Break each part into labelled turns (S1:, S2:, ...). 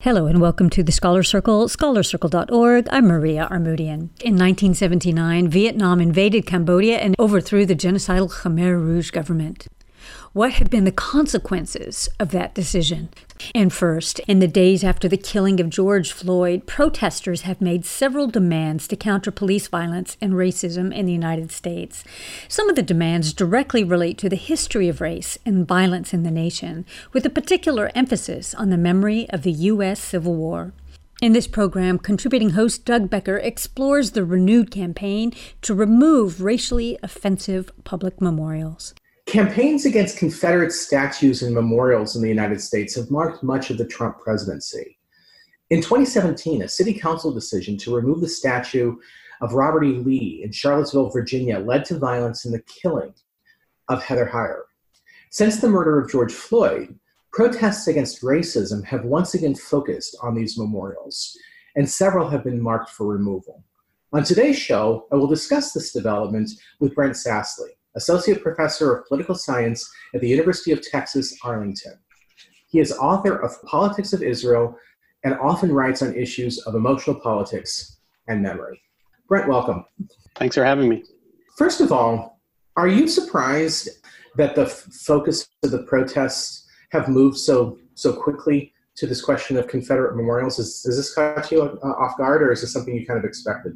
S1: Hello and welcome to the Scholar Circle, scholarcircle.org. I'm Maria Armoudian. In 1979, Vietnam invaded Cambodia and overthrew the genocidal Khmer Rouge government. What have been the consequences of that decision? And first, in the days after the killing of George Floyd, protesters have made several demands to counter police violence and racism in the United States. Some of the demands directly relate to the history of race and violence in the nation, with a particular emphasis on the memory of the U.S. Civil War. In this program, contributing host Doug Becker explores the renewed campaign to remove racially offensive public memorials.
S2: Campaigns against Confederate statues and memorials in the United States have marked much of the Trump presidency. In 2017, a city council decision to remove the statue of Robert E. Lee in Charlottesville, Virginia, led to violence in the killing of Heather Heyer. Since the murder of George Floyd, protests against racism have once again focused on these memorials, and several have been marked for removal. On today's show, I will discuss this development with Brent Sassley, Associate Professor of Political Science at the University of Texas, Arlington. He is author of Politics of Israel and often writes on issues of emotional politics and memory. Brent, welcome.
S3: Thanks for having me.
S2: First of all, are you surprised that the focus of the protests have moved so quickly to this question of Confederate memorials? Does this catch you off guard, or is this something you kind of expected?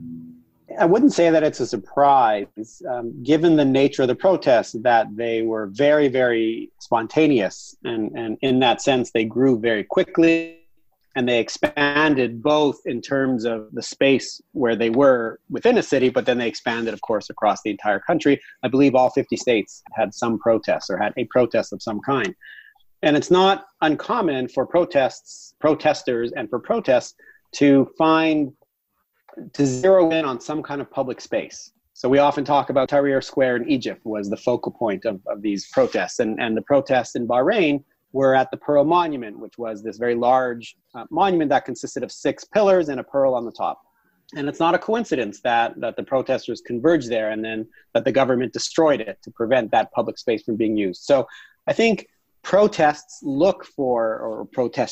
S3: I wouldn't say that it's a surprise, given the nature of the protests, that they were very, very spontaneous. And in that sense, they grew very quickly and they expanded both in terms of the space where they were within a city, but then they expanded, of course, across the entire country. I believe all 50 states had some protests or had a protest of some kind. And it's not uncommon for protesters and for protests to zero in on some kind of public space. So we often talk about Tahrir Square in Egypt was the focal point of these protests. And the protests in Bahrain were at the Pearl Monument, which was this very large monument that consisted of 6 pillars and a pearl on the top. And it's not a coincidence that the protesters converged there and then that the government destroyed it to prevent that public space from being used. So I think protesters look for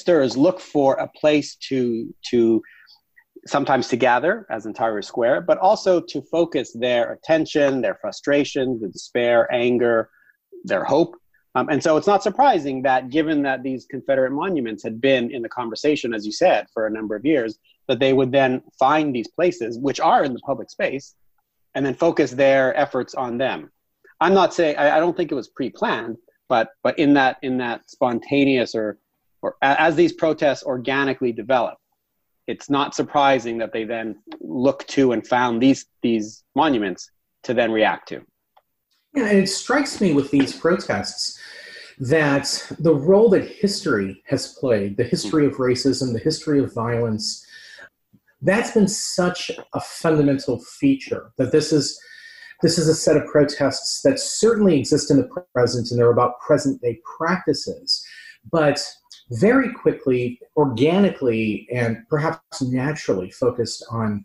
S3: a place to sometimes to gather, as in Tahrir Square, but also to focus their attention, their frustration, the despair, anger, their hope. And so it's not surprising that, given that these Confederate monuments had been in the conversation, as you said, for a number of years, that they would then find these places, which are in the public space, and then focus their efforts on them. I'm not saying, I don't think it was pre-planned, but in that spontaneous or as these protests organically develop, it's not surprising that they then look to and found these monuments to then react to.
S2: Yeah, and it strikes me with these protests that the role that history has played, the history of racism, the history of violence, that's been such a fundamental feature, that this is a set of protests that certainly exist in the present and they're about present day practices, but very quickly, organically, and perhaps naturally focused on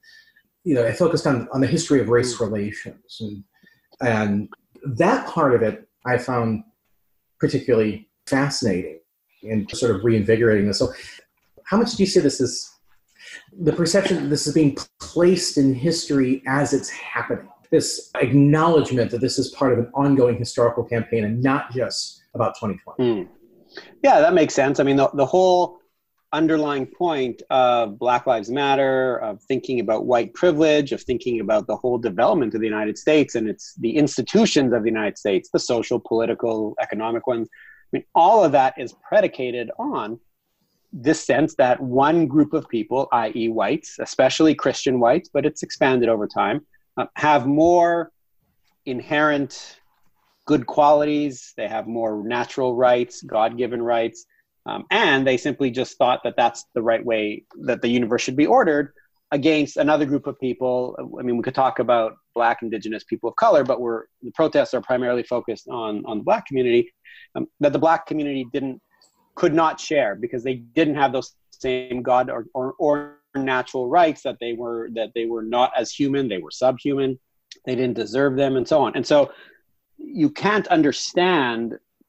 S2: the history of race relations. And that part of it I found particularly fascinating and sort of reinvigorating this. So how much do you see this as the perception that this is being placed in history as it's happening? This acknowledgement that this is part of an ongoing historical campaign and not just about 2020.
S3: Yeah, that makes sense. I mean, the whole underlying point of Black Lives Matter, of thinking about white privilege, of thinking about the whole development of the United States and it's the institutions of the United States, the social, political, economic ones. I mean, all of that is predicated on this sense that one group of people, i.e. whites, especially Christian whites, but it's expanded over time, have more inherent good qualities, they have more natural rights, God-given rights, and they simply just thought that that's the right way that the universe should be ordered against another group of people. I mean, we could talk about Black, Indigenous, people of color, but the protests are primarily focused on the Black community, that the Black community could not share because they didn't have those same God or natural rights, that they were not as human, they were subhuman, they didn't deserve them, and so on. And so you can't understand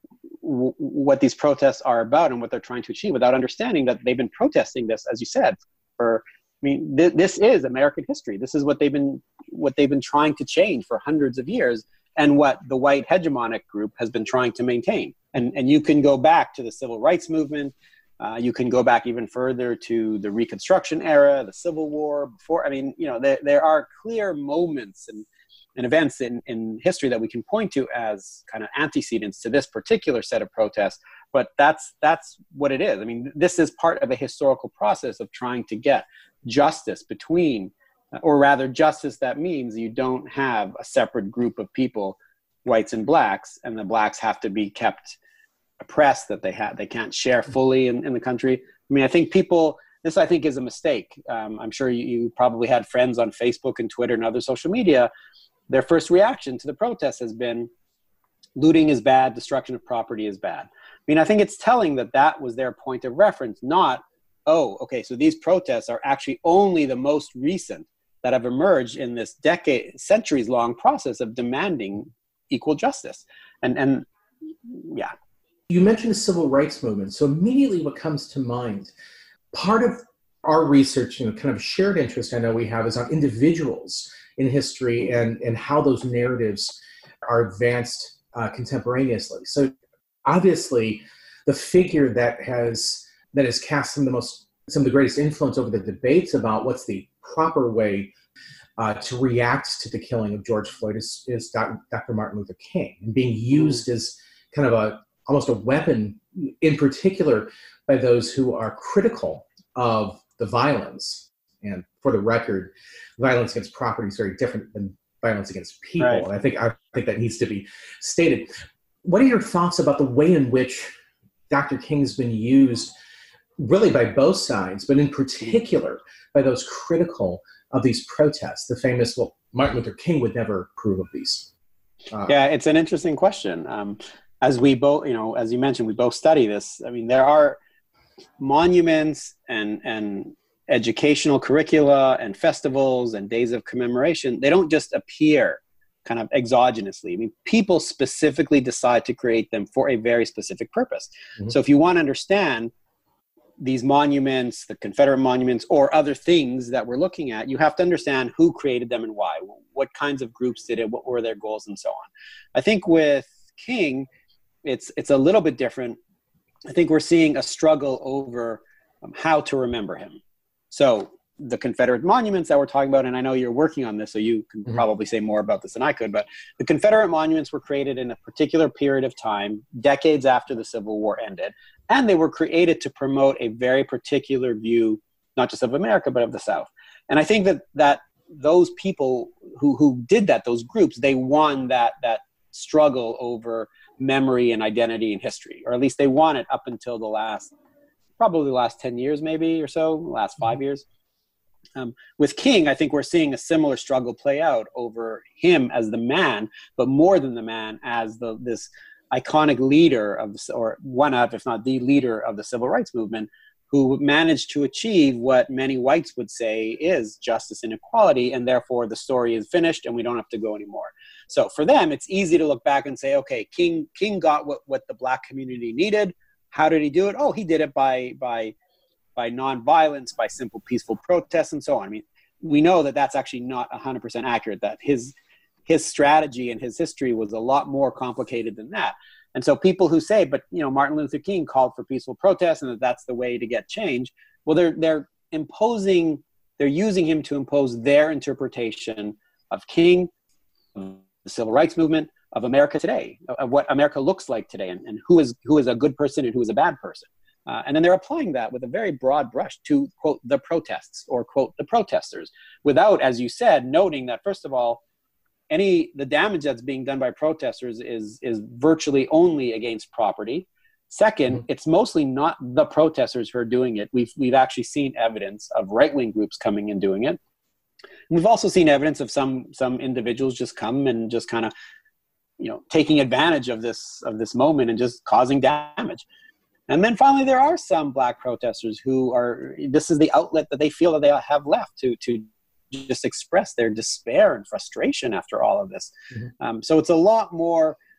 S3: what these protests are about and what they're trying to achieve without understanding that they've been protesting this, as you said, for, I mean, this is American history. This is what they've been trying to change for hundreds of years, and what the white hegemonic group has been trying to maintain. And you can go back to the civil rights movement. You can go back even further to the Reconstruction era, the Civil War. Before, I mean, there are clear moments and events in history that we can point to as kind of antecedents to this particular set of protests. But that's what it is. I mean, this is part of a historical process of trying to get justice between, or rather justice that means you don't have a separate group of people, whites and blacks, and the blacks have to be kept oppressed, that they can't share fully in the country. I mean, I think this I think is a mistake. I'm sure you probably had friends on Facebook and Twitter and other social media. Their first reaction to the protests has been, looting is bad, destruction of property is bad. I mean, I think it's telling that was their point of reference, not, oh, okay, so these protests are actually only the most recent that have emerged in this centuries-long process of demanding equal justice. And yeah.
S2: You mentioned the civil rights movement. So immediately what comes to mind, part of our research, kind of shared interest I know we have, is on individuals in history and how those narratives are advanced contemporaneously. So obviously the figure that has cast some of the greatest influence over the debates about what's the proper way to react to the killing of George Floyd is Dr. Martin Luther King, and being used as kind of almost a weapon, in particular by those who are critical of the violence. And for the record, violence against property is very different than violence against people. Right. And I think that needs to be stated. What are your thoughts about the way in which Dr. King's been used, really by both sides, but in particular by those critical of these protests? The famous, Martin Luther King would never approve of these.
S3: Yeah, it's an interesting question. As we both, as you mentioned, we both study this. I mean, there are monuments and educational curricula and festivals and days of commemoration. They don't just appear kind of exogenously. I mean, people specifically decide to create them for a very specific purpose. Mm-hmm. So if you want to understand these monuments, the Confederate monuments, or other things that we're looking at, you have to understand who created them and why, what kinds of groups did it, what were their goals, and so on. I think with King, it's a little bit different. I think we're seeing a struggle over how to remember him. So the Confederate monuments that we're talking about, and I know you're working on this, so you can probably say more about this than I could, but the Confederate monuments were created in a particular period of time, decades after the Civil War ended, and they were created to promote a very particular view, not just of America, but of the South. And I think that those people who did that, those groups, they won that struggle over memory and identity and history, or at least they won it up until probably the last 10 years maybe, or so, last 5 years. With King, I think we're seeing a similar struggle play out over him as the man, but more than the man, as this iconic leader or one of, if not the leader of the civil rights movement, who managed to achieve what many whites would say is justice and equality, and therefore the story is finished and we don't have to go anymore. So for them, it's easy to look back and say, okay, King got what the black community needed. How did he do it? Oh, he did it by nonviolence, by simple peaceful protests, and so on. I mean, we know that that's actually not 100% accurate, that his strategy and his history was a lot more complicated than that. And so people who say, but Martin Luther King called for peaceful protests and that's the way to get change, well, they're using him to impose their interpretation of King, of the civil rights movement, of America today, of what America looks like today, and who is a good person and who is a bad person. And then they're applying that with a very broad brush to, quote, the protests, or, quote, the protesters, without, as you said, noting that, first of all, the damage that's being done by protesters is virtually only against property. Second, it's mostly not the protesters who are doing it. We've actually seen evidence of right-wing groups coming and doing it. And we've also seen evidence of some individuals just come and just kind of, taking advantage of this moment and just causing damage. And then finally, there are some black protesters this is the outlet that they feel that they have left to just express their despair and frustration after all of this. So it's a lot more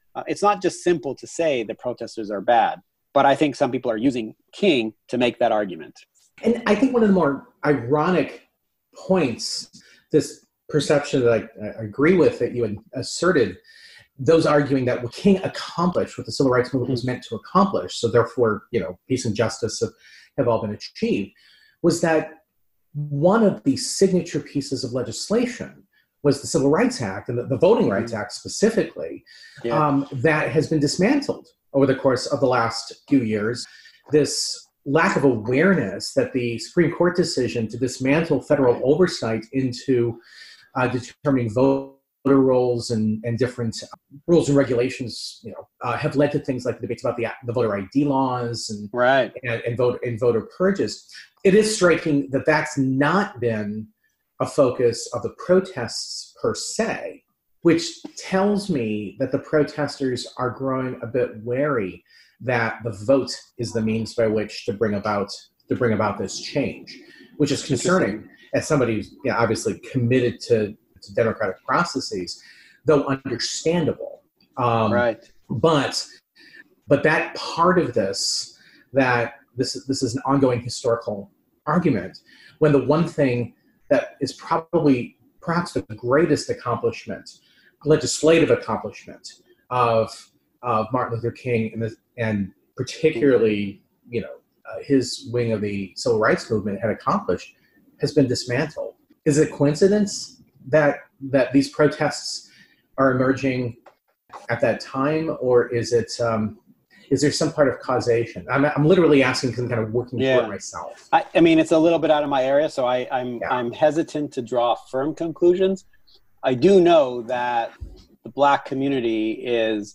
S3: It's not just simple to say the protesters are bad, but I think some people are using King to make that argument.
S2: And I think one of the more ironic points, this perception that I agree with that you had asserted, those arguing that what King accomplished, what the civil rights movement was meant to accomplish, so therefore, peace and justice have all been achieved, was that one of the signature pieces of legislation was the Civil Rights Act, and the Voting Rights Act specifically, that has been dismantled over the course of the last few years. This lack of awareness that the Supreme Court decision to dismantle federal oversight into determining voter rolls and different rules and regulations, have led to things like the debates about the voter ID laws and voter purges. It is striking that that's not been a focus of the protests per se, which tells me that the protesters are growing a bit wary that the vote is the means by which to bring about this change, which is concerning as somebody who's obviously committed to democratic processes, though understandable. But that part of this, that this is an ongoing historical argument, when the one thing that is perhaps the greatest legislative accomplishment of Martin Luther King and particularly his wing of the civil rights movement had accomplished, has been dismantled. Is it coincidence that these protests are emerging at that time, or is it is there some part of causation? I'm literally asking because I'm kind of working through it myself.
S3: I mean, it's a little bit out of my area, so I'm hesitant to draw firm conclusions. I do know that the Black community is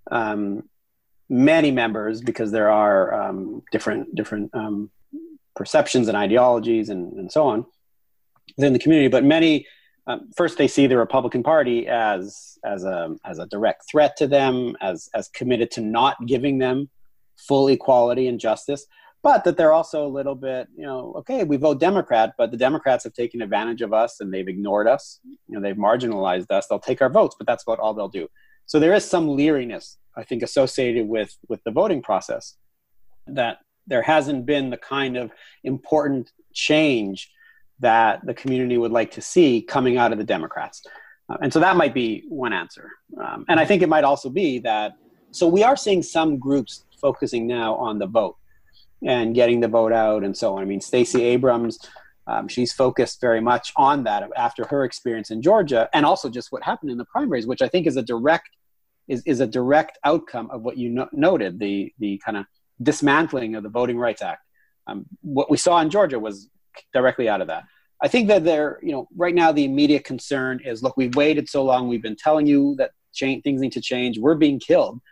S3: many members, because there are different perceptions and ideologies and so on within the community, but many first they see the Republican Party as a direct threat to them, as committed to not giving them full equality and justice, but that they're also a little bit, okay, we vote Democrat, but the Democrats have taken advantage of us and they've ignored us. They've marginalized us. They'll take our votes, but that's about all they'll do. So there is some leeriness, I think, associated with the voting process, that there hasn't been the kind of important change that the community would like to see coming out of the Democrats. And so that might be one answer. And I think it might also be that, so we are seeing some groups focusing now on the vote and getting the vote out and so on. I mean, Stacey Abrams, she's focused very much on that after her experience in Georgia, and also just what happened in the primaries, which I think is a direct outcome of what you noted, the kind of dismantling of the Voting Rights Act. What we saw in Georgia was directly out of that. I think that right now the immediate concern is, look, we've waited so long. We've been telling you that things need to change. We're being killed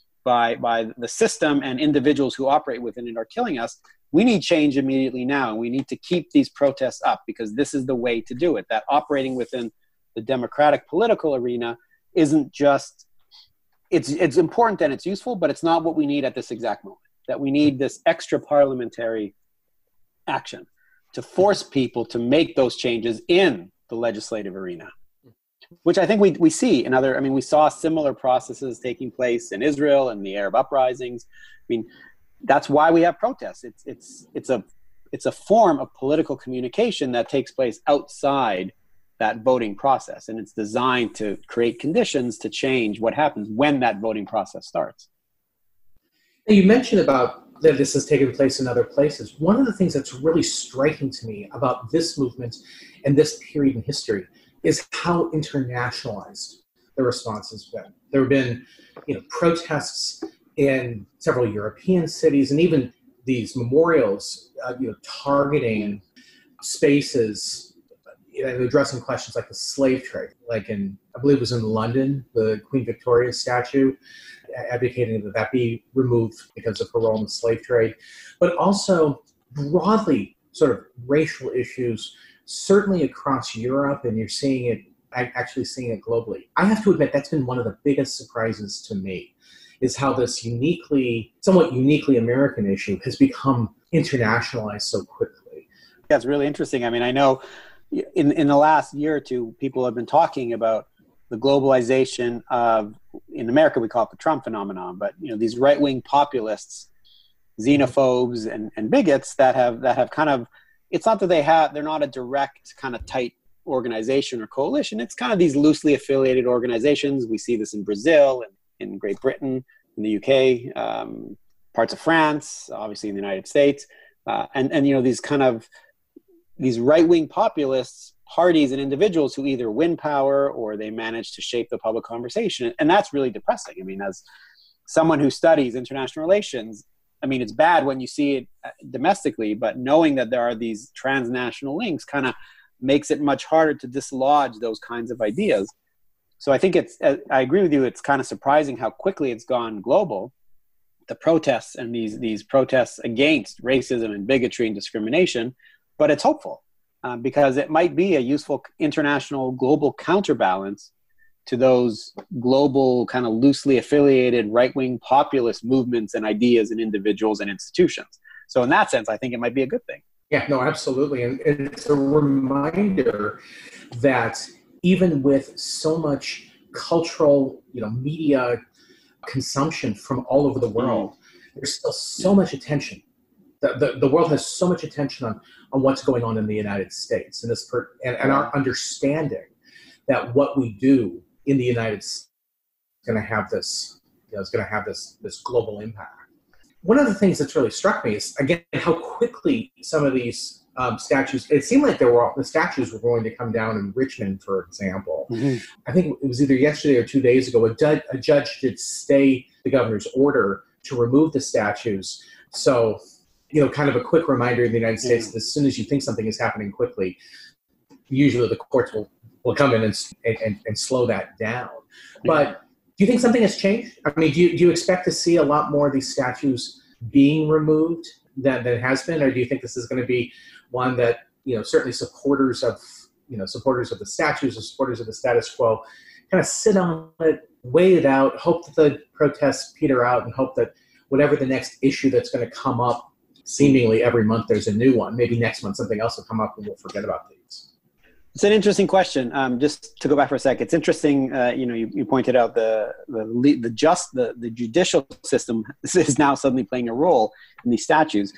S3: by the system, and individuals who operate within it are killing us. We need change immediately now, and we need to keep these protests up, because this is the way to do it. That operating within the democratic political arena isn't just, it's important and it's useful, but it's not what we need at this exact moment. That we need this extra parliamentary action to force people to make those changes in the legislative arena, which I think we see in other, we saw similar processes taking place in Israel and the Arab uprisings. That's why we have protests. It's a form of political communication that takes place outside that voting process, and it's designed to create conditions to change what happens when that voting process starts.
S2: Now, you mentioned about that this has taken place in other places. One of the things that's really striking to me about this movement and this period in history is how internationalized the response has been. There have been, protests in several European cities, and even these memorials, targeting spaces and addressing questions like the slave trade, like I believe it was in London, the Queen Victoria statue, advocating that be removed because of her role in the slave trade, but also broadly sort of racial issues, certainly across Europe, and you're seeing it, actually seeing it globally. I have to admit, that's been one of the biggest surprises to me, is how this somewhat uniquely American issue has become internationalized so quickly.
S3: That's really interesting. I know in the last year or two, people have been talking about the globalization of in America we call it the Trump phenomenon, but these right-wing populists, xenophobes and bigots that have kind of, it's not that they're not a direct kind of tight organization or coalition. It's kind of these loosely affiliated organizations. We see this in Brazil and in Great Britain, in the UK, parts of France, obviously in the United States, and these right-wing populists, parties and individuals who either win power or they manage to shape the public conversation. And that's really depressing. I mean, as someone who studies international relations, I mean, it's bad when you see it domestically, but knowing that there are these transnational links kind of makes it much harder to dislodge those kinds of ideas. So I think I agree with you, it's kind of surprising how quickly it's gone global, the protests and these protests against racism and bigotry and discrimination, but it's hopeful because it might be a useful international global counterbalance to those global kind of loosely affiliated right-wing populist movements and ideas and individuals and institutions. So in that sense, I think it might be a good thing.
S2: Yeah, no, absolutely. And it's a reminder that even with so much cultural, media consumption from all over the world, there's still so much attention. The world has so much attention on what's going on in the United States and our understanding that what we do in the United States is going to have this, this global impact. One of the things that's really struck me is, again, how quickly some of these statues, it seemed like the statues were going to come down in Richmond, for example. Mm-hmm. I think it was either yesterday or 2 days ago, a judge did stay the governor's order to remove the statues. So, kind of a quick reminder in the United States that as soon as you think something is happening quickly, usually the courts will come in and slow that down. But do you think something has changed? I mean, do you expect to see a lot more of these statues being removed than has been, or do you think this is going to be one that certainly supporters of the statues or supporters of the status quo kind of sit on it, wait it out, hope that the protests peter out, and hope that whatever the next issue that's going to come up, seemingly every month there's a new one. Maybe next month something else will come up and we'll forget about these.
S3: It's an interesting question. Just to go back for a sec, it's interesting. You pointed out the judicial system is now suddenly playing a role in these statues.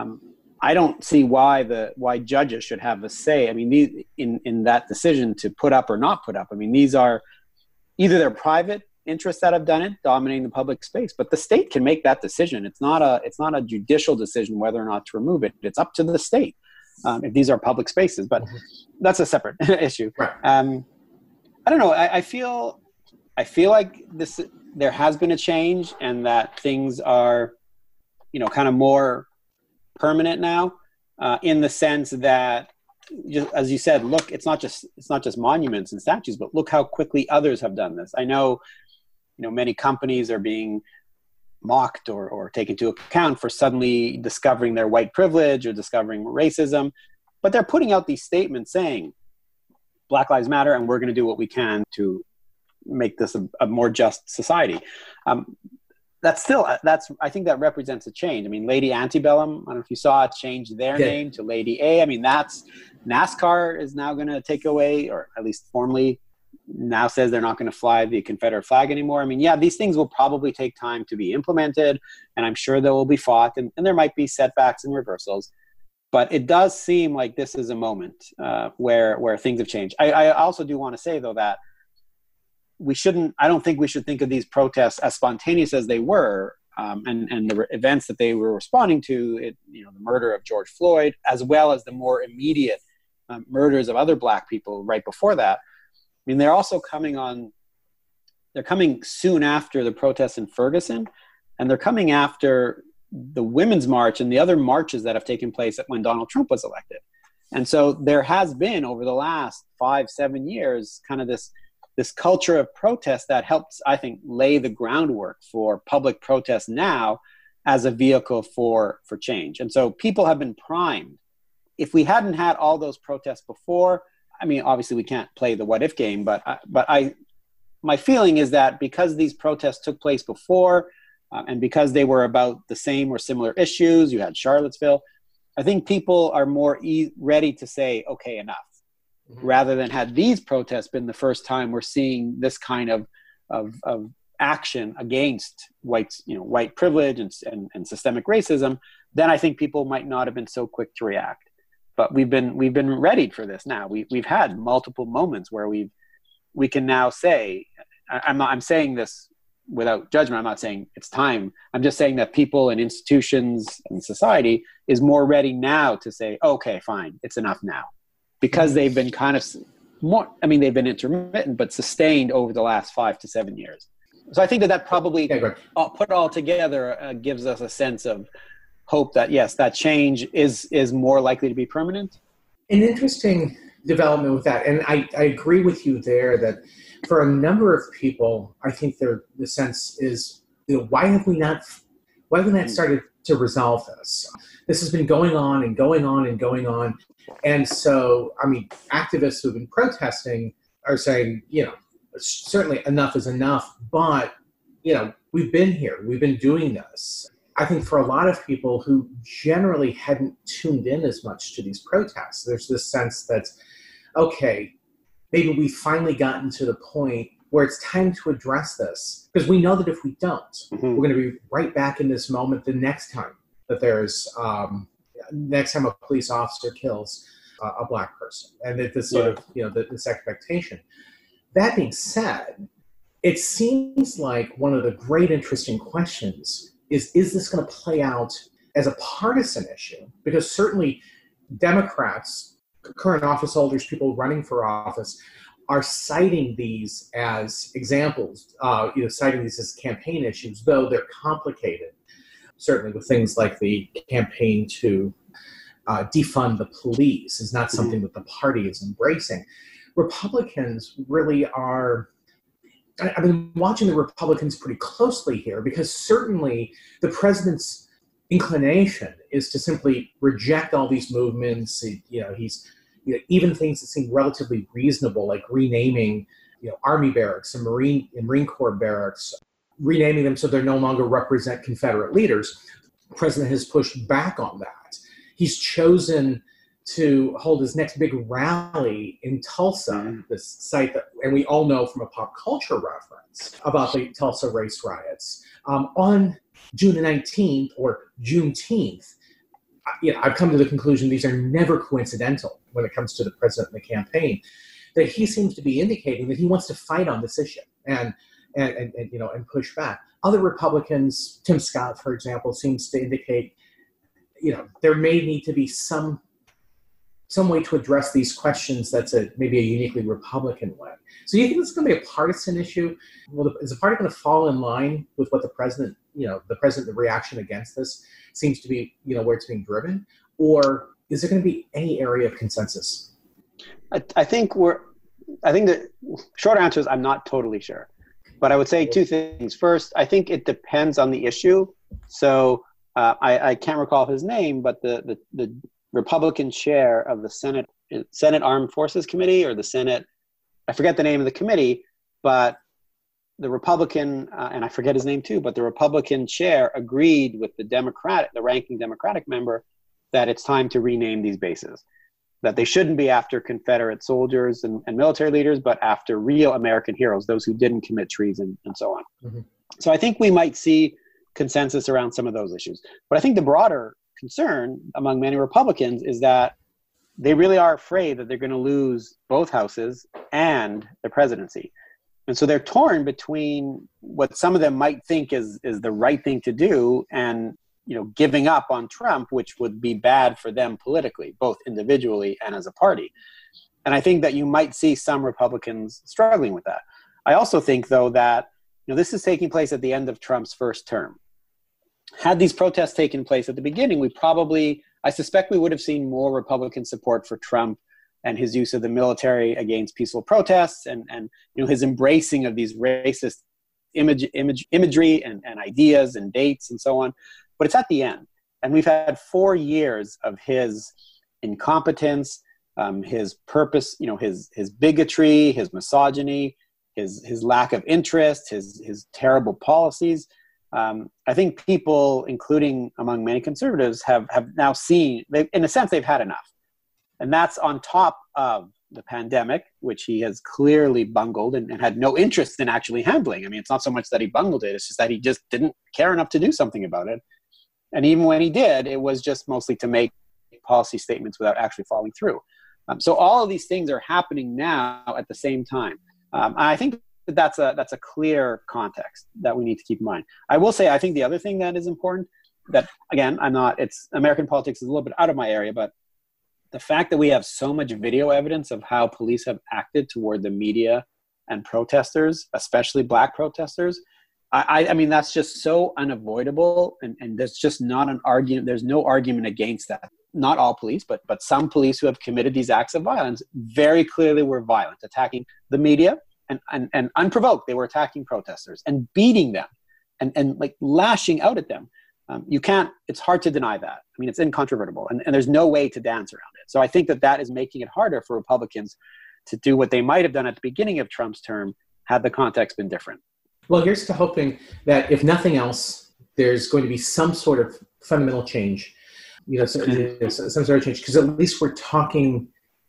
S3: I don't see why judges should have a say. I mean, in that decision to put up or not put up. I mean, these are either their private interests that have done it, dominating the public space, but the state can make that decision. It's not a judicial decision whether or not to remove it. It's up to the state. If these are public spaces, but that's a separate issue.
S2: Right.
S3: I don't know. I feel like there has been a change, and that things are, kind of more permanent now, in the sense that, just, as you said, look, it's not just monuments and statues, but look how quickly others have done this. I know, many companies are being mocked or taken into account for suddenly discovering their white privilege or discovering racism, but they're putting out these statements saying Black Lives Matter and we're going to do what we can to make this a more just society. I think that represents a change. I mean, Lady Antebellum, I don't know if you saw it, changed their name to Lady A. I mean, that's NASCAR is now going to take away, or at least formally now says they're not going to fly the Confederate flag anymore. I mean, yeah, these things will probably take time to be implemented, and I'm sure they will be fought, and there might be setbacks and reversals. But it does seem like this is a moment where things have changed. I also do want to say, though, that I don't think we should think of these protests as spontaneous as they were, and the events that they were responding to, the murder of George Floyd, as well as the more immediate murders of other Black people right before that. I mean, they're coming soon after the protests in Ferguson, and they're coming after the Women's March and the other marches that have taken place when Donald Trump was elected. And so there has been, over the last 5-7 years, kind of this culture of protest that helps, I think, lay the groundwork for public protest now as a vehicle for change. And so people have been primed. If we hadn't had all those protests before, I mean, obviously we can't play the what if game, but my feeling is that because these protests took place before, and because they were about the same or similar issues, you had Charlottesville, I think people are more ready to say, okay, enough, rather than had these protests been the first time we're seeing this kind of action against white privilege and systemic racism, then I think people might not have been so quick to react. But we've been readied for this now. We've had multiple moments where we can now say, I'm saying this without judgment. I'm not saying it's time. I'm just saying that people and institutions and society is more ready now to say, okay, fine, it's enough now, because they've been kind of more. I mean, they've been intermittent but sustained over the last 5 to 7 years. So I think that probably put all together gives us a sense of hope that yes, that change is more likely to be permanent.
S2: An interesting development with that, and I agree with you there that for a number of people, I think the sense is, why have we not started to resolve this? This has been going on and going on and going on, and so I mean, activists who've been protesting are saying, certainly enough is enough, but we've been here, we've been doing this. I think for a lot of people who generally hadn't tuned in as much to these protests, there's this sense that, okay, maybe we've finally gotten to the point where it's time to address this. Because we know that if we don't, we're going to be right back in this moment the next time that next time a police officer kills a Black person. And that this sort of, this expectation. That being said, it seems like one of the great interesting questions is this going to play out as a partisan issue? Because certainly Democrats, current office holders, people running for office, are citing these as examples, citing these as campaign issues, though they're complicated, certainly with things like the campaign to defund the police is not something that the party is embracing. Republicans really are... I've been watching the Republicans pretty closely here, because certainly the president's inclination is to simply reject all these movements. Even things that seem relatively reasonable, like renaming, Army barracks and Marine Corps barracks, renaming them so they no longer represent Confederate leaders. The president has pushed back on that. He's chosen to hold his next big rally in Tulsa, this site that, and we all know from a pop culture reference about the Tulsa race riots, on June 19th or Juneteenth. I've come to the conclusion these are never coincidental when it comes to the president and the campaign, that he seems to be indicating that he wants to fight on this issue and push back. Other Republicans, Tim Scott, for example, seems to indicate, there may need to be some way to address these questions that's maybe a uniquely Republican way. So you think this is going to be a partisan issue? Well, is the party going to fall in line with what the president, the reaction against this seems to be, where it's being driven? Or is there going to be any area of consensus?
S3: I think the short answer is I'm not totally sure. But I would say two things. First, I think it depends on the issue. So I can't recall his name, but the Republican chair of the Senate Armed Forces Committee, or the Senate, I forget the name of the committee, but the Republican, and I forget his name too, but the Republican chair agreed with the ranking Democratic member, that it's time to rename these bases, that they shouldn't be after Confederate soldiers and military leaders, but after real American heroes, those who didn't commit treason and so on. Mm-hmm. So I think we might see consensus around some of those issues. But I think the broader concern among many Republicans is that they really are afraid that they're going to lose both houses and the presidency. And so they're torn between what some of them might think is the right thing to do, and giving up on Trump, which would be bad for them politically, both individually and as a party. And I think that you might see some Republicans struggling with that. I also think, though, that this is taking place at the end of Trump's first term. Had these protests taken place at the beginning, I suspect we would have seen more Republican support for Trump and his use of the military against peaceful protests, and his embracing of these racist imagery and ideas and dates and so on. But it's at the end. And we've had 4 years of his incompetence, his purpose, his bigotry, his misogyny, his lack of interest, his terrible policies. I think people, including among many conservatives, have now seen, in a sense, they've had enough. And that's on top of the pandemic, which he has clearly bungled and had no interest in actually handling. I mean, it's not so much that he bungled it, it's just that he just didn't care enough to do something about it. And even when he did, it was just mostly to make policy statements without actually following through. So all of these things are happening now at the same time. And I think that's a clear context that we need to keep in mind. I will say, I think the other thing that is important, that again, it's American politics is a little bit out of my area, but the fact that we have so much video evidence of how police have acted toward the media and protesters, especially Black protesters, I mean, that's just so unavoidable. And there's just not an argument. There's no argument against that. Not all police, but some police who have committed these acts of violence very clearly were violent, attacking the media and unprovoked. They were attacking protesters and beating them and like lashing out at them. It's hard to deny that. I mean, it's incontrovertible and there's no way to dance around it. So I think that is making it harder for Republicans to do what they might have done at the beginning of Trump's term had the context been different.
S2: Well, here's to hoping that if nothing else, there's going to be some sort of fundamental change, some sort of change, because at least we're talking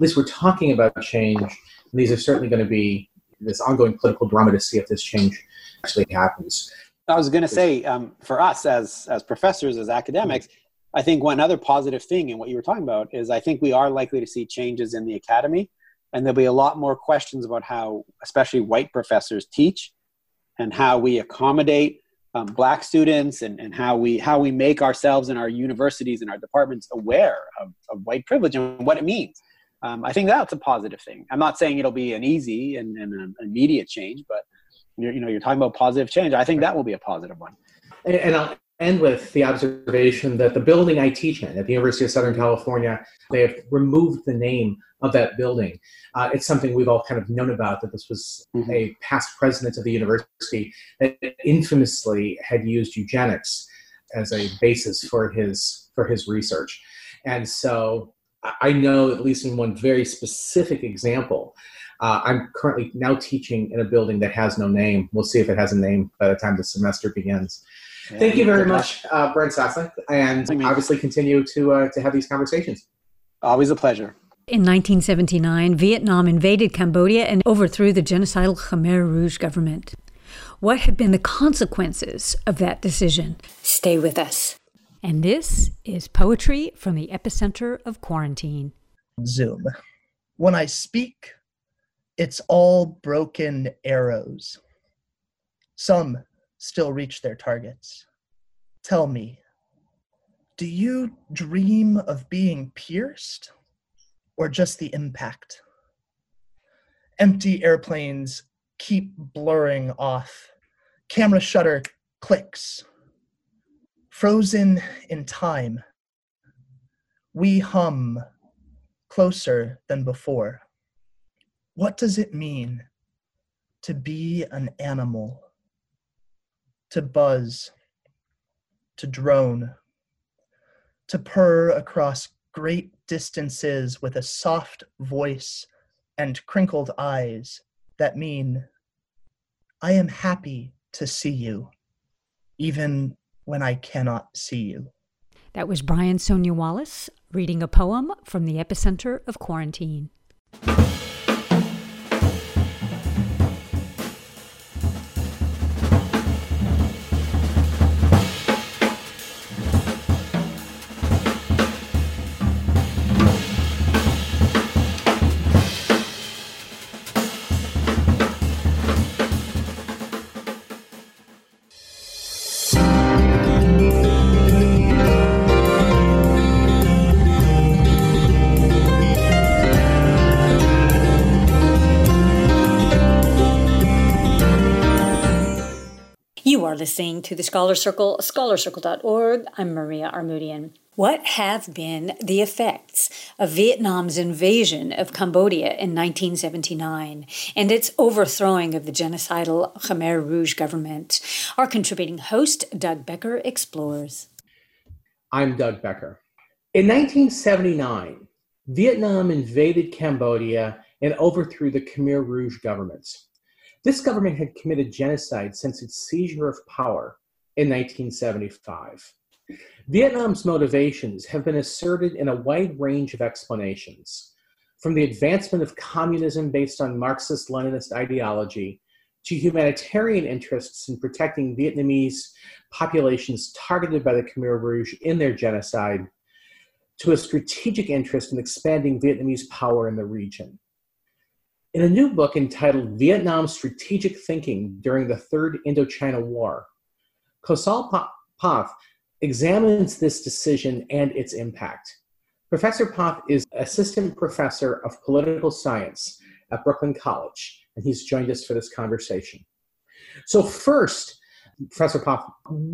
S2: about change. And these are certainly going to be this ongoing political drama to see if this change actually happens.
S3: I was going to say, for us as professors, as academics, I think one other positive thing in what you were talking about is I think we are likely to see changes in the academy, and there'll be a lot more questions about how, especially white professors, teach and how we accommodate Black students and how we make ourselves and our universities and our departments aware of white privilege and what it means. I think that's a positive thing. I'm not saying it'll be an easy and an immediate change, but you're talking about positive change. I think that will be a positive one.
S2: And I'll end with the observation that the building I teach in at the University of Southern California, they have removed the name of that building. It's something we've all kind of known about, that this was a past president of the university that infamously had used eugenics as a basis for his research. And so I know, at least in one very specific example, I'm currently now teaching in a building that has no name. We'll see if it has a name by the time the semester begins. Yeah, thank you very much, Brent Sosnick, and obviously continue to have these conversations.
S3: Always a pleasure.
S1: In 1979, Vietnam invaded Cambodia and overthrew the genocidal Khmer Rouge government. What have been the consequences of that decision? Stay with us. And this is Poetry from the Epicenter of Quarantine.
S4: Zoom. When I speak, it's all broken arrows. Some still reach their targets. Tell me, do you dream of being pierced, or just the impact? Empty airplanes keep blurring off. Camera shutter clicks. Frozen in time, we hum closer than before. What does it mean to be an animal? To buzz, to drone, to purr across great distances with a soft voice and crinkled eyes that mean, I am happy to see you, even when I cannot see you.
S1: That was Brian Sonia Wallace reading a poem from the Epicenter of Quarantine. You are listening to the Scholar Circle, scholarcircle.org. I'm Maria Armoudian. What have been the effects of Vietnam's invasion of Cambodia in 1979 and its overthrowing of the genocidal Khmer Rouge government? Our contributing host, Doug Becker, explores.
S2: I'm Doug Becker. In 1979, Vietnam invaded Cambodia and overthrew the Khmer Rouge government. This government had committed genocide since its seizure of power in 1975. Vietnam's motivations have been asserted in a wide range of explanations, from the advancement of communism based on Marxist-Leninist ideology to humanitarian interests in protecting Vietnamese populations targeted by the Khmer Rouge in their genocide, to a strategic interest in expanding Vietnamese power in the region. In a new book entitled Vietnam's Strategic Thinking During the Third Indochina War, Kosal Path examines this decision and its impact. Professor Path is assistant professor of political science at Brooklyn College, and he's joined us for this conversation. So first, Professor Path,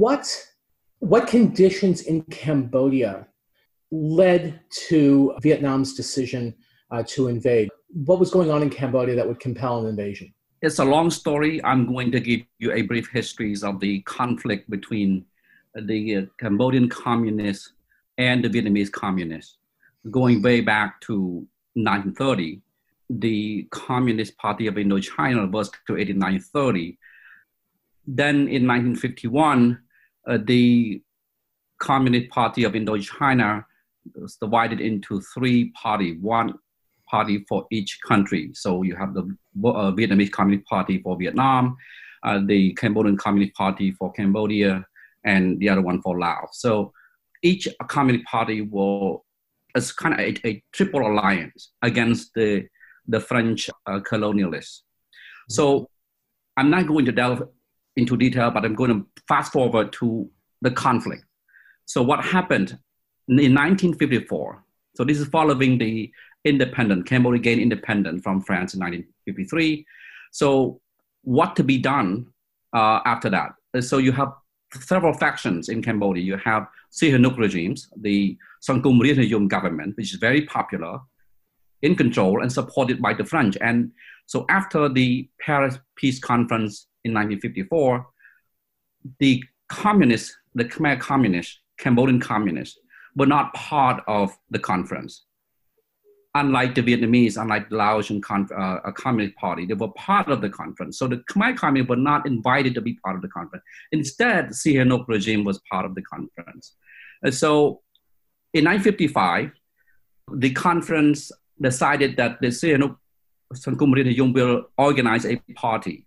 S2: what conditions in Cambodia led to Vietnam's decision to invade? What was going on in Cambodia that would compel an invasion?
S5: It's a long story. I'm going to give you a brief history of the conflict between the Cambodian communists and the Vietnamese communists. Going way back to 1930, the Communist Party of Indochina was created in 1930. Then in 1951, the Communist Party of Indochina was divided into three parties, one party for each country. So you have the Vietnamese Communist Party for Vietnam, the Cambodian Communist Party for Cambodia, and the other one for Laos. So each Communist Party is kind of a triple alliance against the French colonialists. So I'm not going to delve into detail, but I'm going to fast forward to the conflict. So what happened in 1954, so this is following the Cambodia gained independence from France in 1953. So what to be done after that? So you have several factions in Cambodia. You have Sihanouk regimes, the Sangkum Rianayum government, which is very popular, in control and supported by the French. And so after the Paris Peace Conference in 1954, the communists, the Khmer communists, Cambodian communists, were not part of the conference. Unlike the Vietnamese, unlike the Laotian Communist Party, they were part of the conference. So the Khmer communists were not invited to be part of the conference. Instead, Sihanouk regime was part of the conference. And so in 1955, the conference decided that the Sihanouk Sangkum Rianayum will organize a party,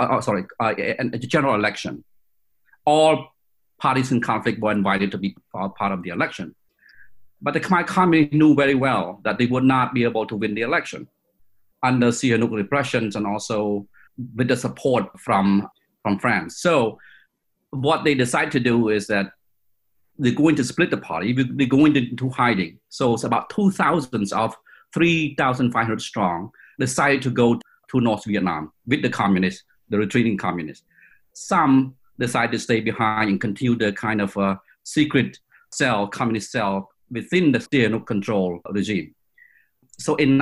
S5: a general election. All parties in conflict were invited to be part of the election. But the Khmer communists knew very well that they would not be able to win the election under Sihanouk repressions and also with the support from France. So what they decided to do is that they're going to split the party. They're going into hiding. So it's about 2,000 of 3,500 strong decided to go to North Vietnam with the communists, the retreating communists. Some decided to stay behind and continue the kind of secret cell, communist cell, within the Sihanouk control regime. So in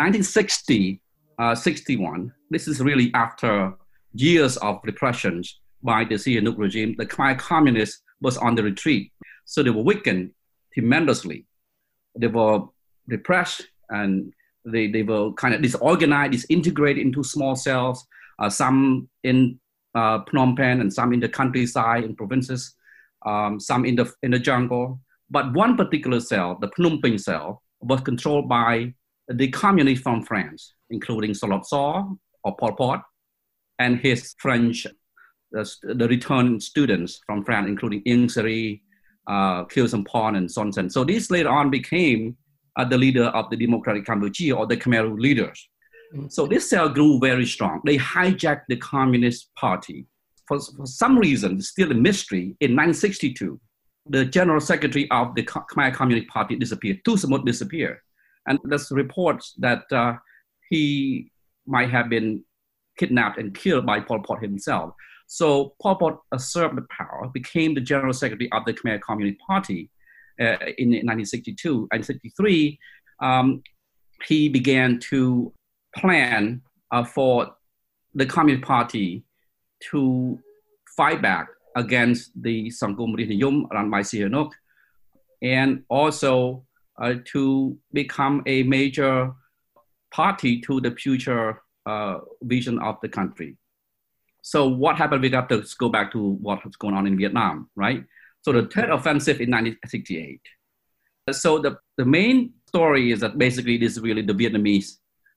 S5: 1961, this is really after years of repressions by the Sihanouk regime, the Khmer communists was on the retreat. So they were weakened tremendously. They were repressed and they were kind of disorganized, disintegrated into small cells, some in Phnom Penh and some in the countryside, in provinces, some in the jungle. But one particular cell, the Phnom Penh cell, was controlled by the communists from France, including Solot Saw or Pol Pot, and his French, the returned students from France, including Ieng Sary, Khieu Samphan, and Son Sen. So these later on became the leader of the Democratic Cambodia, or the Khmer Rouge leaders. So this cell grew very strong. They hijacked the Communist Party. For some reason, still a mystery, in 1962, the general secretary of the Khmer Communist Party disappeared. Tu Samut disappeared. And there's reports that he might have been kidnapped and killed by Pol Pot himself. So Pol Pot usurped the power, became the general secretary of the Khmer Communist Party in 1962. And 1963, he began to plan for the Communist Party to fight back against the Sangkum Rianayum run by Sihanouk, and also to become a major party to the future vision of the country. So what happened? We got to go back to what's going on in Vietnam, right? So the Tet Offensive in 1968. So the main story is that basically this is really the Vietnamese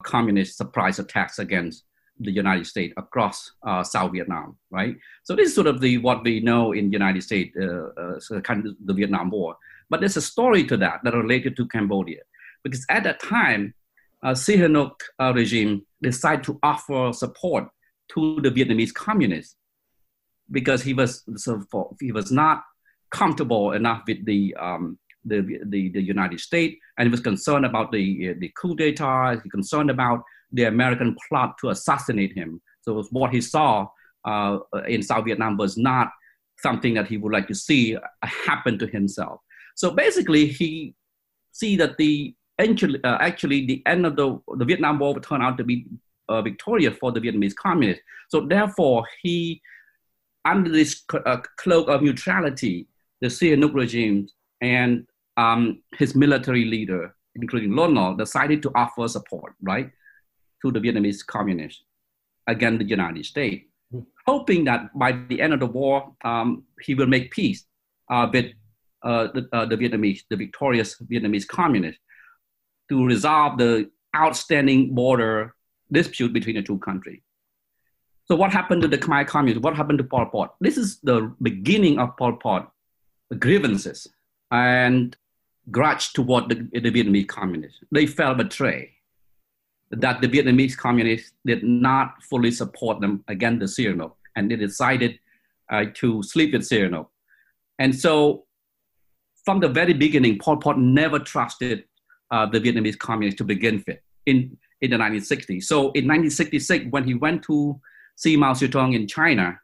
S5: communist surprise attacks against the United States across South Vietnam, right? So this is sort of what we know in the United States, kind of the Vietnam War. But there's a story to that related to Cambodia. Because at that time, Sihanouk regime decided to offer support to the Vietnamese communists because he was not comfortable enough with the United States, and he was concerned about the coup d'etat. He was concerned about the American plot to assassinate him. So what he saw in South Vietnam was not something that he would like to see happen to himself. So basically, he see that actually the end of the Vietnam War would turn out to be victorious for the Vietnamese communists. So therefore, he, under this cloak of neutrality, the Sihanouk regime and his military leader, including Lon Nol, decided to offer support, right, to the Vietnamese communists against the United States, hoping that by the end of the war, he will make peace with the victorious Vietnamese communists to resolve the outstanding border dispute between the two countries. So what happened to the Khmer communists? What happened to Pol Pot? This is the beginning of Pol Pot grievances and grudge toward the Vietnamese communists. They felt betrayed that the Vietnamese communists did not fully support them against the Sihanouk, and they decided to sleep with Sihanouk. And so from the very beginning, Pol Pot never trusted the Vietnamese communists to begin with in the 1960s. So in 1966, when he went to see Mao Zedong in China,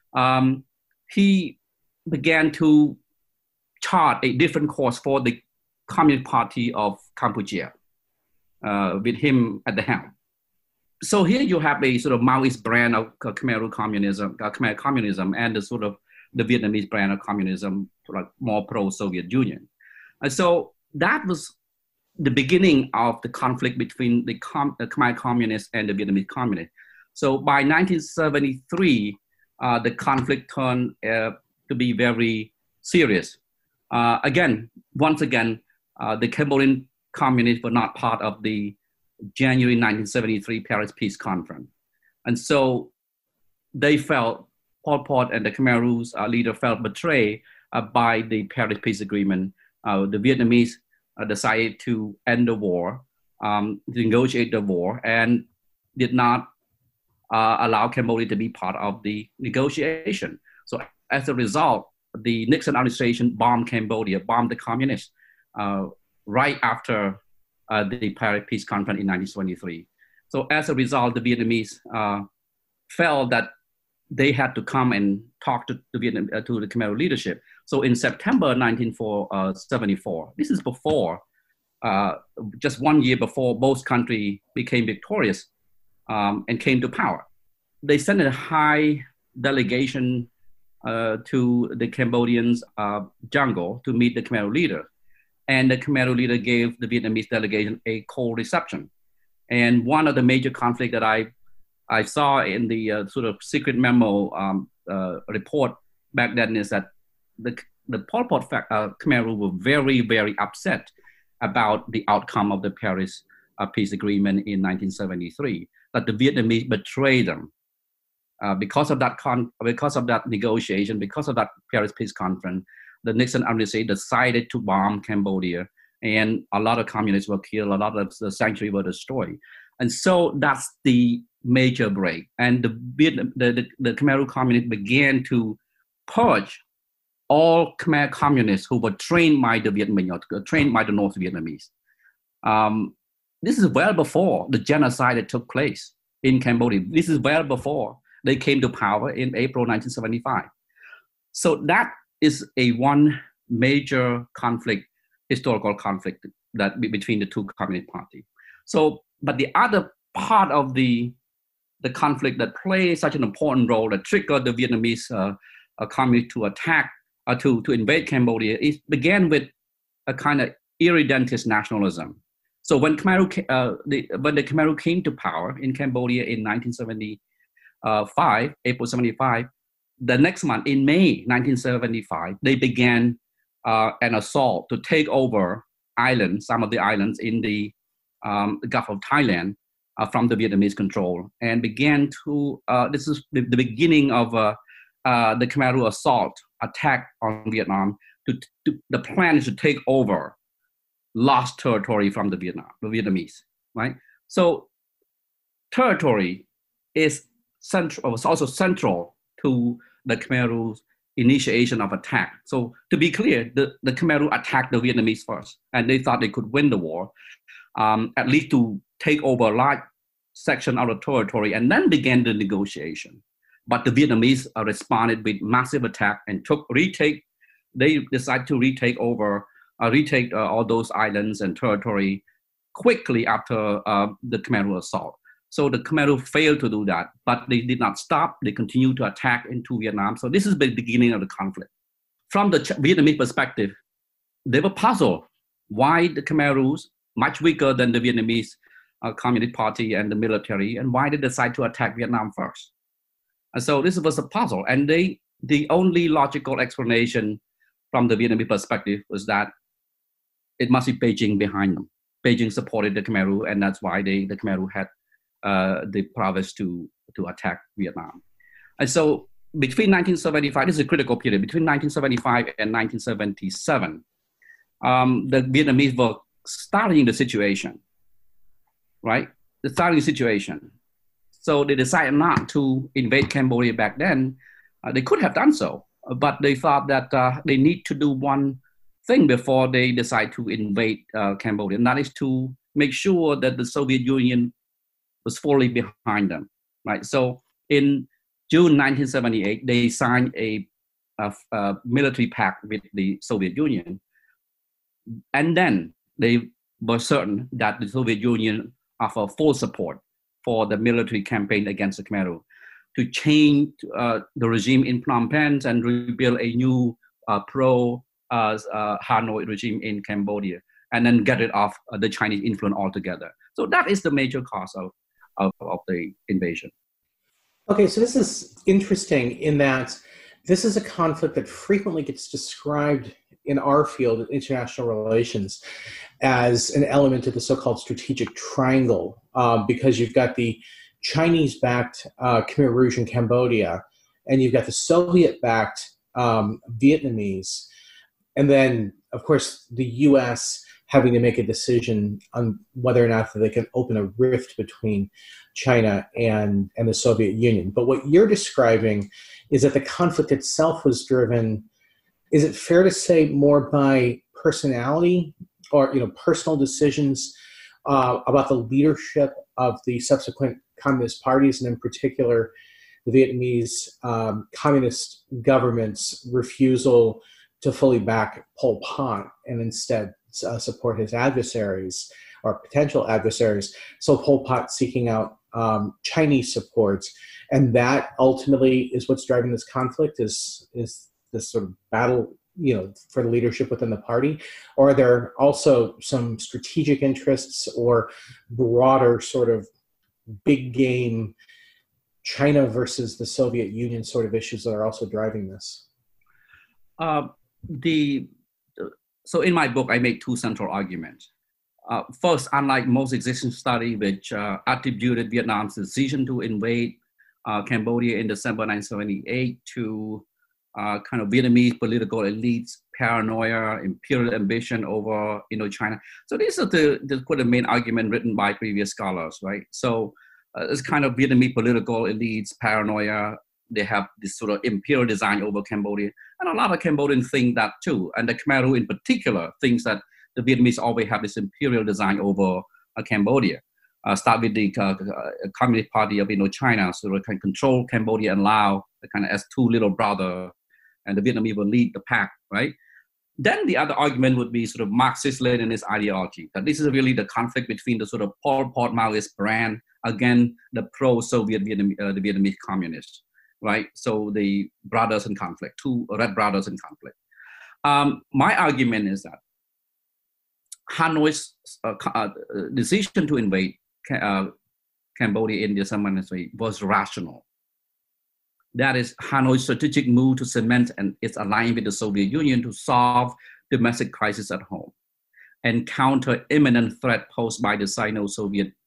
S5: he began to chart a different course for the Communist Party of Cambodia, with him at the helm. So here you have a sort of Maoist brand of Khmer communism, and the sort of the Vietnamese brand of communism, like more pro-Soviet Union. And so that was the beginning of the conflict between the Khmer communists and the Vietnamese communists. So by 1973, the conflict turned to be very serious. Once again, the Cambodian communists were not part of the January 1973 Paris Peace Conference. And so they felt, Pol Pot and the Khmer Rouge leader felt betrayed by the Paris Peace Agreement. The Vietnamese decided to end the war, to negotiate the war, and did not allow Cambodia to be part of the negotiation. So as a result, the Nixon administration bombed Cambodia, bombed the communists right after the Paris Peace Conference in 1973. So as a result, the Vietnamese felt that they had to come and talk to the Khmer leadership. So in September 1974, this is before, just 1 year before both countries became victorious and came to power, they sent a high delegation to the Cambodians' jungle to meet the Khmer leader. And the Khmer leader gave the Vietnamese delegation a cold reception. And one of the major conflicts that I saw in the sort of secret memo report back then is that the Pol Pot Khmer were very, very upset about the outcome of the Paris Peace Agreement in 1973, that the Vietnamese betrayed them. Because of that negotiation, because of that Paris Peace Conference, the Nixon administration decided to bomb Cambodia, and a lot of communists were killed, a lot of the sanctuary were destroyed. And so that's the major break. And the Khmer communists began to purge all Khmer communists who were trained by the Vietnamese, trained by the North Vietnamese. This is well before the genocide that took place in Cambodia. This is well before they came to power in April 1975. So that is one major conflict, historical conflict that between the two communist parties. So, but the other part of the conflict that plays such an important role that triggered the Vietnamese communists to attack, to invade Cambodia, it began with a kind of irredentist nationalism. So when the Khmer came to power in Cambodia in 1975, April 75, the next month, in May 1975, they began an assault to take over islands, some of the islands in the Gulf of Thailand, from the Vietnamese control and began to, this is the beginning of the Khmer Rouge assault attack on Vietnam. The plan is to take over lost territory from the Vietnamese, right? So territory is central, was also central to the Khmer Rouge initiation of attack. So to be clear, the Khmer Rouge attacked the Vietnamese first, and they thought they could win the war, at least to take over a large section of the territory, and then began the negotiation. But the Vietnamese responded with massive attack and they decided to retake all those islands and territory quickly after the Khmer Rouge assault. So the Khmer Rouge failed to do that, but they did not stop. They continued to attack into Vietnam. So this is the beginning of the conflict. From the Vietnamese perspective, they were puzzled why the Khmer Rouge, much weaker than the Vietnamese Communist Party and the military, and why they decide to attack Vietnam first. And so this was a puzzle. And the only logical explanation from the Vietnamese perspective was that it must be Beijing behind them. Beijing supported the Khmer Rouge, and that's why the Khmer Rouge had the prowess to attack Vietnam. And so between 1975, this is a critical period, between 1975 and 1977, the Vietnamese were starting the situation, right? The starting situation. So they decided not to invade Cambodia back then. They could have done so, but they thought that they need to do one thing before they decide to invade Cambodia, and that is to make sure that the Soviet Union was fully behind them, right? So in June 1978, they signed a military pact with the Soviet Union, and then they were certain that the Soviet Union offered full support for the military campaign against the Khmer Rouge to change the regime in Phnom Penh and rebuild a new pro-Hanoi regime in Cambodia, and then get rid of the Chinese influence altogether. So that is the major cause of the invasion.
S2: Okay, so this is interesting in that this is a conflict that frequently gets described in our field of international relations as an element of the so-called strategic triangle, because you've got the Chinese-backed Khmer Rouge in Cambodia, and you've got the Soviet-backed Vietnamese, and then, of course, the U.S. having to make a decision on whether or not they can open a rift between China and the Soviet Union. But what you're describing is that the conflict itself was driven, is it fair to say, more by personality or personal decisions about the leadership of the subsequent communist parties, and in particular the Vietnamese communist government's refusal to fully back Pol Pot and instead support his adversaries or potential adversaries. So Pol Pot seeking out Chinese support, and that ultimately is what's driving this conflict, is this sort of battle, for the leadership within the party? Or are there also some strategic interests or broader sort of big game China versus the Soviet Union sort of issues that are also driving this?
S5: So in my book, I make two central arguments. First, unlike most existing studies which attributed Vietnam's decision to invade Cambodia in December 1978 to kind of Vietnamese political elites' paranoia, imperial ambition over China. So these are the main argument written by previous scholars, right? So it's kind of Vietnamese political elites' paranoia. They have this sort of imperial design over Cambodia. And a lot of Cambodians think that too. And the Khmer Rouge in particular thinks that the Vietnamese always have this imperial design over Cambodia. Start with the Communist Party of China, so they can control Cambodia and Laos kind of as two little brother, and the Vietnamese will lead the pack, right? Then the other argument would be sort of Marxist-Leninist ideology, that this is really the conflict between the sort of Pol Pot Maoist brand against the pro-Soviet the Vietnamese communists, right? So the brothers in conflict, two red brothers in conflict. My argument is that Hanoi's decision to invade Cambodia in December 1978 was rational. That is Hanoi's strategic move to cement its alliance with the Soviet Union to solve domestic crisis at home and counter imminent threat posed by the Sino-Soviet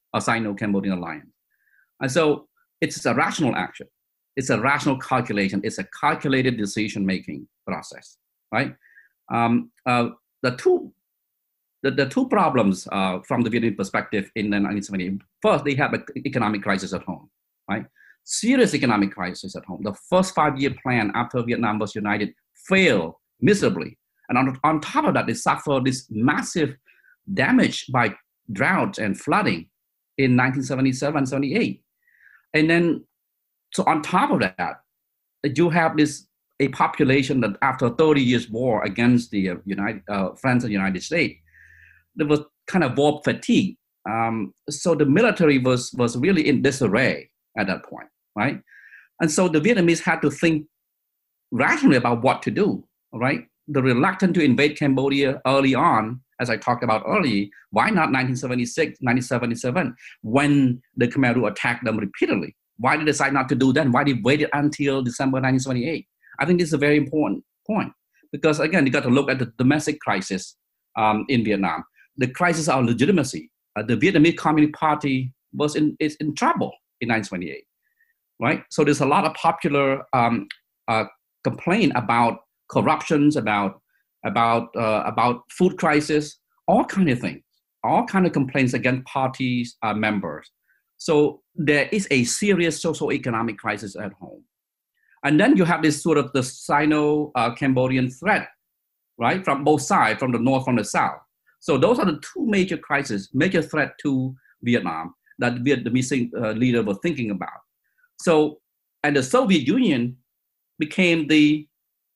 S5: a Sino-Cambodian alliance. And so it's a rational action. It's a rational calculation. It's a calculated decision-making process, right? The two problems from the Vietnamese perspective in the 1970s, first, they have an economic crisis at home, right? Serious economic crisis at home. The first 5-year plan after Vietnam was united failed miserably. And on top of that, they suffered this massive damage by drought and flooding in 1977, 78. And then, so on top of that, you have a population that after 30 years war against the France and United States, there was kind of war fatigue. So the military was really in disarray at that point, right? And so the Vietnamese had to think rationally about what to do, right? The reluctance to invade Cambodia early on, as I talked about earlier, why not 1976, 1977, when the Khmer Rouge attacked them repeatedly? Why did they decide not to do that? Why did they wait until December 1978? I think this is a very important point because, again, you got to look at the domestic crisis in Vietnam. The crisis of legitimacy. The Vietnamese Communist Party is in trouble in 1928, right? So there's a lot of popular complaint about corruptions, about food crisis, all kind of things, all kind of complaints against parties members. So there is a serious socio-economic crisis at home. And then you have this sort of the Sino-Cambodian threat, right? From both sides, from the north, from the south. So those are the two major crises, major threat to Vietnam that the Vietnamese leader was thinking about. So, and the Soviet Union became the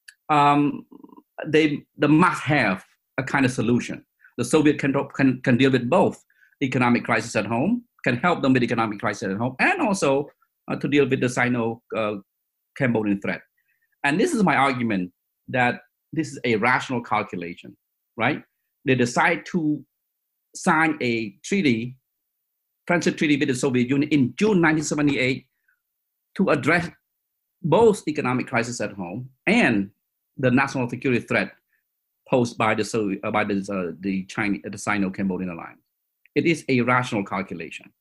S5: must-have a kind of solution. The Soviet can deal with both economic crisis at home, can help them with economic crisis at home, and also to deal with the Sino-Cambodian threat. And this is my argument that this is a rational calculation, right? They decide to sign a treaty, friendship treaty with the Soviet Union in June 1978 to address both economic crisis at home and the national security threat posed by the Sino-Cambodian alliance. It is a rational calculation.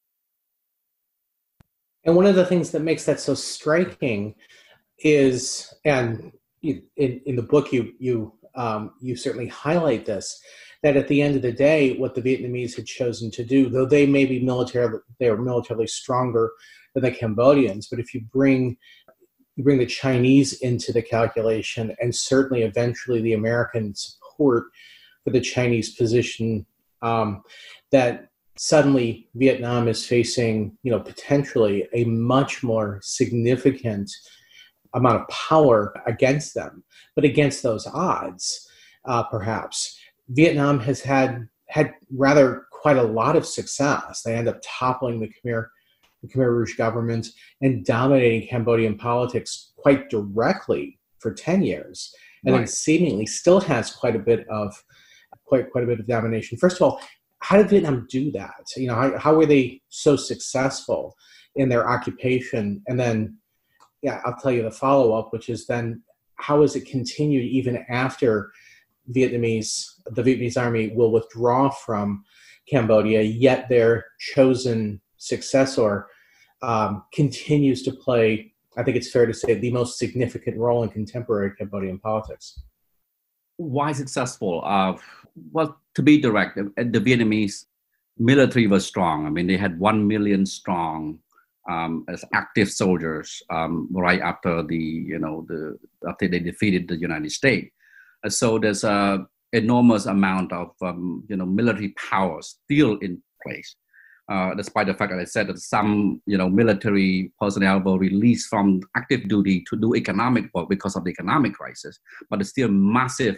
S2: And one of the things that makes that so striking is, and in the book you certainly highlight this, that at the end of the day, what the Vietnamese had chosen to do, though they may be militarily stronger than the Cambodians, but if you bring the Chinese into the calculation, and certainly eventually the American support for the Chinese position, that suddenly Vietnam is facing, potentially a much more significant amount of power against them. But against those odds, perhaps, Vietnam has had rather quite a lot of success. They end up toppling the Khmer Rouge government and dominating Cambodian politics quite directly for 10 years, and then seemingly still has quite a bit of domination. First of all, how did Vietnam do that? How were they so successful in their occupation? And then, I'll tell you the follow-up, which is then how has it continued even after the Vietnamese army will withdraw from Cambodia, yet their chosen successor continues to play, I think it's fair to say, the most significant role in contemporary Cambodian politics.
S5: Why successful? Well, to be direct, the Vietnamese military was strong. I mean, they had 1 million strong as active soldiers right after after they defeated the United States. So there's a enormous amount of military power still in place, despite the fact that I said that some military personnel were released from active duty to do economic work because of the economic crisis. But there's still massive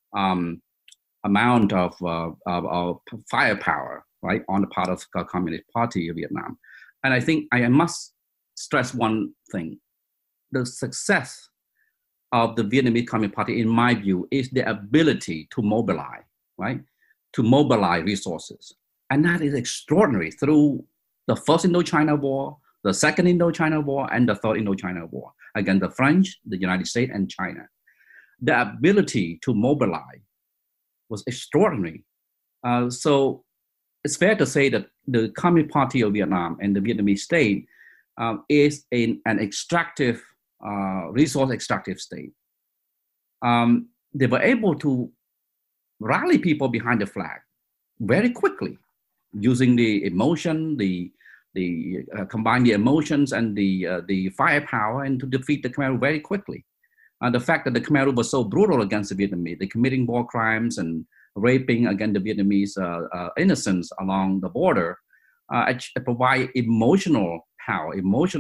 S5: amount of firepower, right, on the part of the Communist Party of Vietnam. And I think I must stress one thing: the success of the Vietnamese Communist Party, in my view, is the ability to mobilize, right? To mobilize resources. And that is extraordinary through the first Indochina War, the second Indochina War, and the third Indochina War against the French, the United States, and China. The ability to mobilize was extraordinary. So it's fair to say that the Communist Party of Vietnam and the Vietnamese state is an extractive, resource extractive state. They were able to rally people behind the flag very quickly, using the emotion, combine the emotions and the firepower, and to defeat the Khmer Rouge very quickly. The fact that the Khmer Rouge was so brutal against the Vietnamese, they committing war crimes and raping against the Vietnamese innocents along the border, provide emotional power,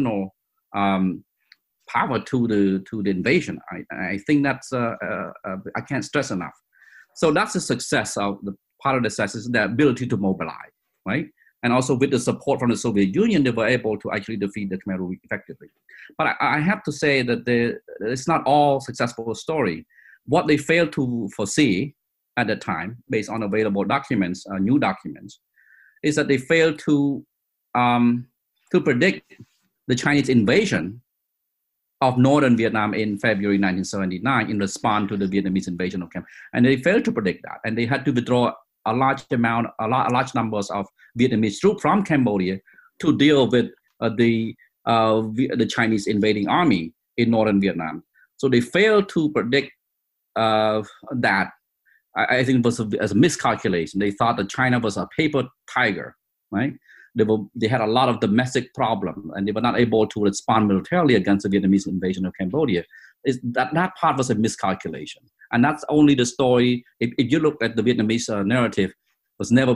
S5: power to the invasion. I think that's I can't stress enough. So that's the success of the part of the success is the ability to mobilize, right? And also with the support from the Soviet Union, they were able to actually defeat the Khmer Rouge effectively. But I have to say that it's not all successful story. What they failed to foresee at the time, based on available documents, new documents, is that they failed to predict the Chinese invasion of northern Vietnam in February 1979 in response to the Vietnamese invasion of Cambodia. And they failed to predict that. And they had to withdraw a large numbers of Vietnamese troops from Cambodia to deal with the Chinese invading army in northern Vietnam. So they failed to predict that. I think it was a miscalculation. They thought that China was a paper tiger, right? They had a lot of domestic problems, and they were not able to respond militarily against the Vietnamese invasion of Cambodia. That part was a miscalculation. And that's only the story. If you look at the Vietnamese narrative, it was never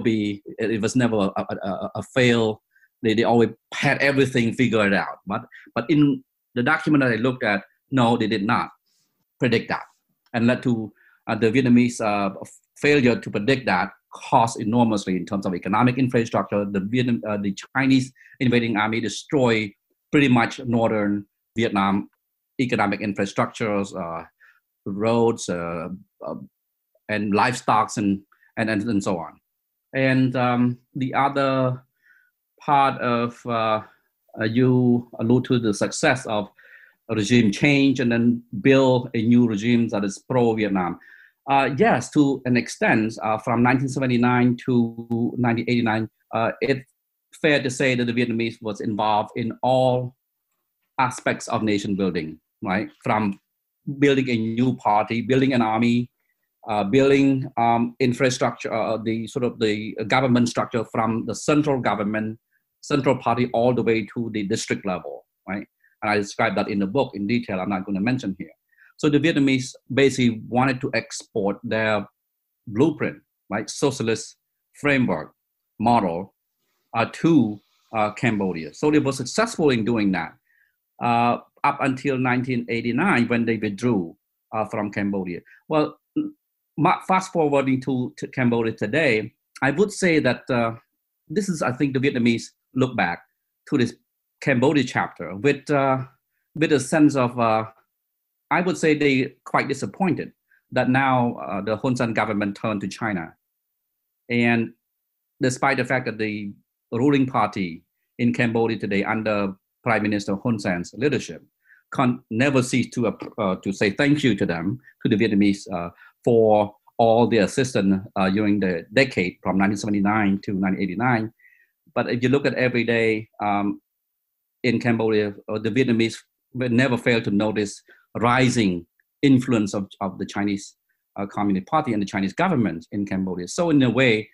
S5: a fail. They always had everything figured out. But in the document that I looked at, no, they did not predict that, and led to the Vietnamese failure to predict that cost enormously in terms of economic infrastructure. The Chinese invading army destroyed pretty much northern Vietnam economic infrastructures, roads, and livestock, and so on. And the other part of you allude to the success of a regime change and then build a new regime that is pro-Vietnam. Yes, to an extent, from 1979 to 1989, it's fair to say that the Vietnamese was involved in all aspects of nation building, right? From building a new party, building an army, building infrastructure, the government structure from the central government, central party, all the way to the district level, right? And I describe that in the book in detail. I'm not going to mention here. So the Vietnamese basically wanted to export their blueprint, right, socialist framework model to Cambodia. So they were successful in doing that up until 1989 when they withdrew from Cambodia. Well, fast forwarding to Cambodia today, I would say that this is, I think, the Vietnamese look back to this Cambodia chapter with a sense of I would say they quite disappointed that now the Hun Sen government turned to China. And despite the fact that the ruling party in Cambodia today under Prime Minister Hun Sen's leadership can never cease to say thank you to them, to the Vietnamese, for all the assistance during the decade from 1979 to 1989. But if you look at every day in Cambodia, the Vietnamese will never fail to notice rising influence of the Chinese Communist Party and the Chinese government in Cambodia. So in a way,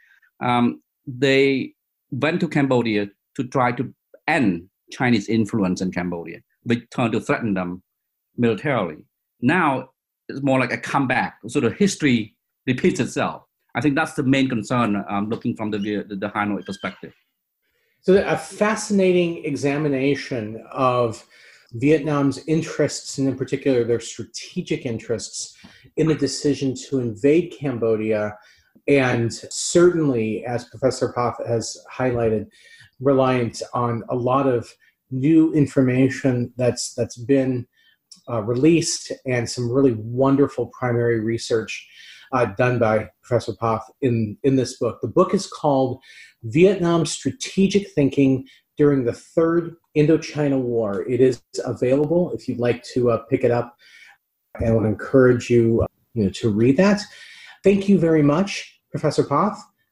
S5: they went to Cambodia to try to end Chinese influence in Cambodia, which turned to threaten them militarily. Now it's more like a comeback. So the history repeats itself. I think that's the main concern looking from the Hanoi perspective.
S2: So a fascinating examination of Vietnam's interests, and in particular their strategic interests in the decision to invade Cambodia, and certainly, as Professor Pfaff has highlighted, reliant on a lot of new information that's been released and some really wonderful primary research done by Professor Pfaff in this book. The book is called Vietnam Strategic Thinking During the Third Indochina War. It is available if you'd like to pick it up, and I would encourage you, to read that. Thank you very much, Professor Pfaff,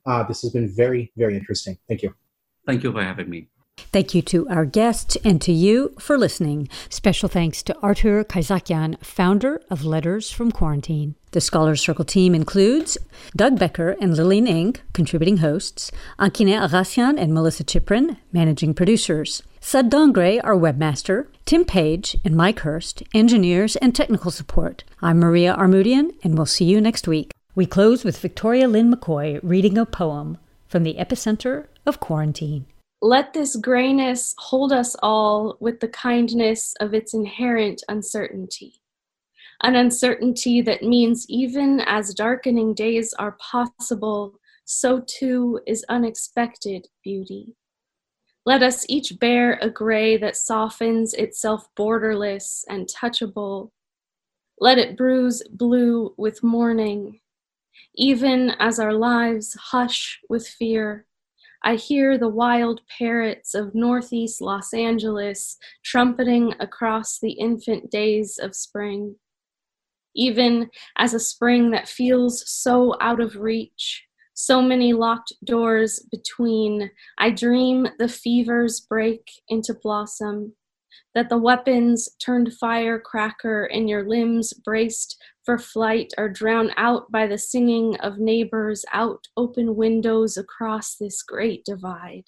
S2: This has been very, very interesting. Thank you.
S5: Thank you for having me.
S1: Thank you to our guests and to you for listening. Special thanks to Artur Kayzakyan, founder of Letters from Quarantine. The Scholars Circle team includes Doug Becker and Lillian Ng, contributing hosts, Ankine Agasian and Melissa Chiprin, managing producers, Sud Dongre, our webmaster, Tim Page and Mike Hurst, engineers and technical support. I'm Maria Armoudian, and we'll see you next week. We close with Victoria Lynn McCoy reading a poem from the epicenter of quarantine.
S6: Let this grayness hold us all with the kindness of its inherent uncertainty. An uncertainty that means even as darkening days are possible, so too is unexpected beauty. Let us each bear a gray that softens itself borderless and touchable. Let it bruise blue with mourning. Even as our lives hush with fear, I hear the wild parrots of Northeast Los Angeles trumpeting across the infant days of spring. Even as a spring that feels so out of reach, so many locked doors between, I dream the fevers break into blossom, that the weapons turned firecracker in your limbs braced for flight are drowned out by the singing of neighbors out open windows across this great divide.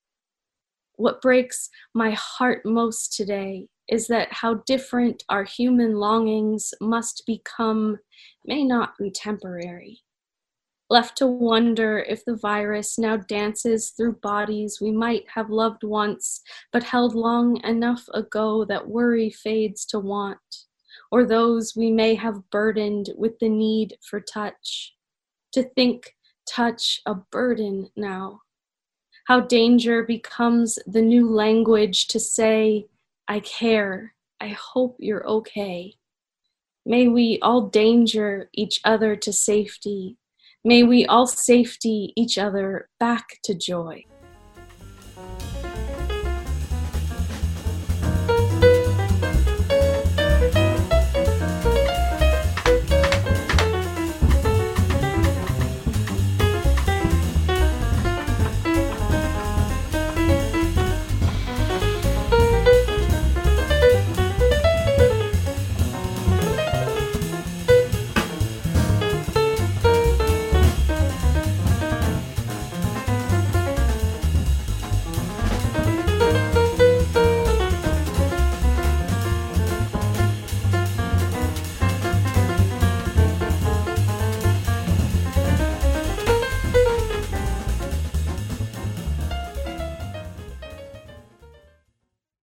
S6: What breaks my heart most today is that how different our human longings must become may not be temporary. Left to wonder if the virus now dances through bodies we might have loved once, but held long enough ago that worry fades to want, or those we may have burdened with the need for touch. To think touch a burden now. How danger becomes the new language to say, I care, I hope you're okay. May we all danger each other to safety. May we all safety each other back to joy.